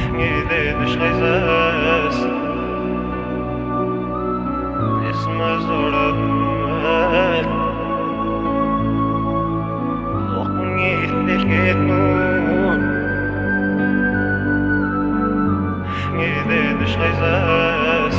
Nigdy düşkayzas Esma zoramel Lokun yettik etnun Nigdy düşkayzas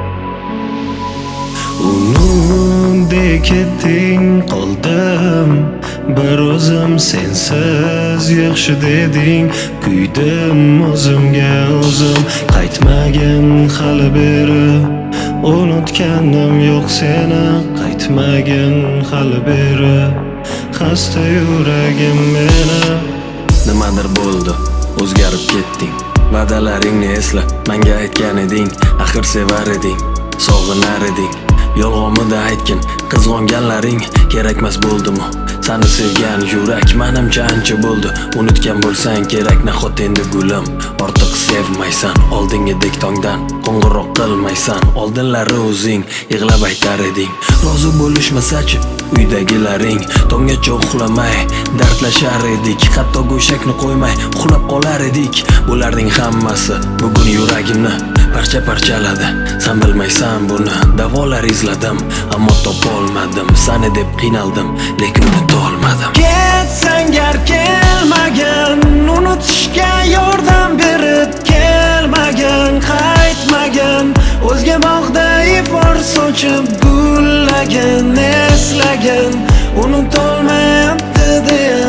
Unudek etding qoldim bir o'zim sensiz yaxshi deding kuydim o'zimga o'zim qaytmagin hali beri unutganim yo'q seni qaytmagin hali beri xasta yuragim meni nimadir bo'ldi o'zgarib ketding va'dalaringni esla menga aytgan eding axir sevar eding sog'inar eding yolg'onmida aytgin qizg'onganlaring kerakmas bo'ldimi seni sevgan yurak menimcha ancha bo'ldi unutgan bo'lsang kerak nahot endi gulim ortiq sevmaysan oldingidek tongdan qo'ng'iroq qilmaysan oldinlari o'zing yig'lab aytar eding rozi bo'lishmasachi uydagilaring tonggacha uxlamay dardlashar edik hatto go'shakni qo'ymay uxlab qolar edik bularning hammasi bugun yuragimni parcha parchaladi sen bilmaysan buni davolar izladim ammo topolmadim seni deb qiynaldim lekin unutolmadim ketsang gar kelmagan unutishga yordam berib kelmagan qaytmagan o'zga bog'da ifor sochib gullagan eslagan unutolmayapti deya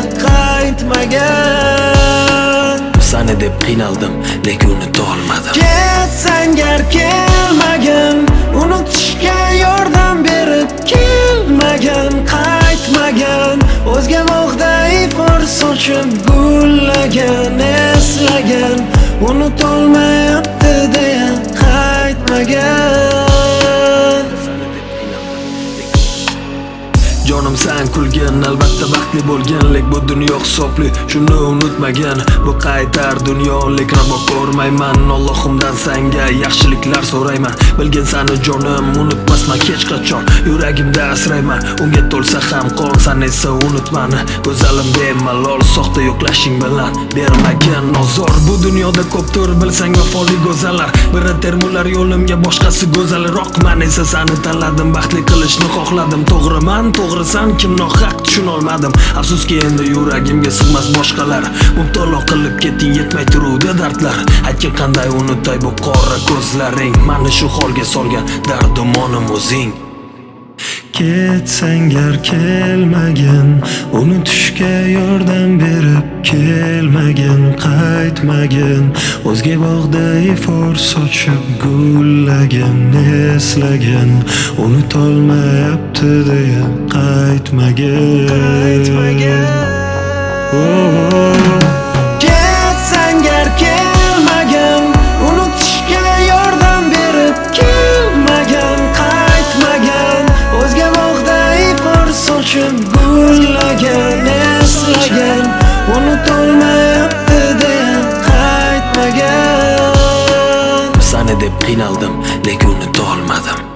qaytmagan seni deb qiynaldim lekin unutolmadim ketsang gar kelmagan unutishga yordam berib kelmagan qaytmagan o'zga bog'da ifor sochib gullagan eslagan unutolmayapti deya qaytmagan jonim sen kulgin albatta baxtli bo'lganlik bu dunyo hisobli shuni unutmagan bu qaytar dunyolik rabo ko'rmayman Allohimdan senga yaxshiliklar so'rayman bilgin seni jonim unutmasman hech qachon yuragimda asrayman unga to'lsa ham qon sen esa unutmani go'zalim bemalol soxta yo'qlashing bilan bermagin ozor bu dunyoda ko'pdir bilsang vafoli go'zallar biri termular yo'limga boshqasi go'zalroq men esa seni tanladim baxtli qilishni xohladim to'g'riman to'g'risan kim nohaq tushunolmadim afsuski endi yuragimga sig'mas boshqalar mubtalo qilib ketding yetmay turuvdi dardlar aytgin qanday unutay bu qora ko'zlaring meni shu holga solgan dardumonim o'zing ketsang gar kelmagan unutishga yordam berib kelmagan qaytmagan o'zga bog'da ifor sochib gullagan eslagan unutolmayapti deya qaytmagan ketsang gar kelmagan unutishga yordam berib kelmagan qaytmagan o'zga bog'da ifor sochib gullagan eslagan unutolmayapti deya qaytmagan seni deb qiynaldim lekin unutolmadim